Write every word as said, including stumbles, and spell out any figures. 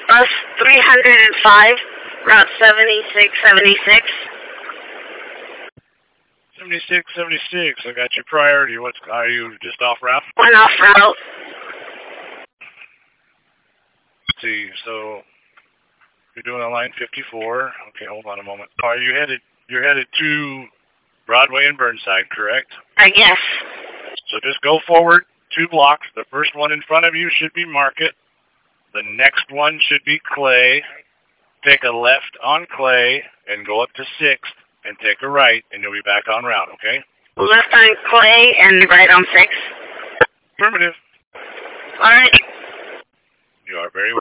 Bus three hundred five, Route seventy-six seventy-six. seventy-six seventy-six, I got your priority. What's, are you just off route? One off route. Let's see, so you're doing a line fifty-four. Okay, hold on a moment. Are you headed, you're headed to Broadway and Burnside, correct? I guess. So just go forward two blocks. The first one in front of you should be Market. The next one should be Clay. Take a left on Clay and go up to sixth and take a right, and you'll be back on route, okay? Left on Clay and right on sixth. Affirmative. All right. You are very well.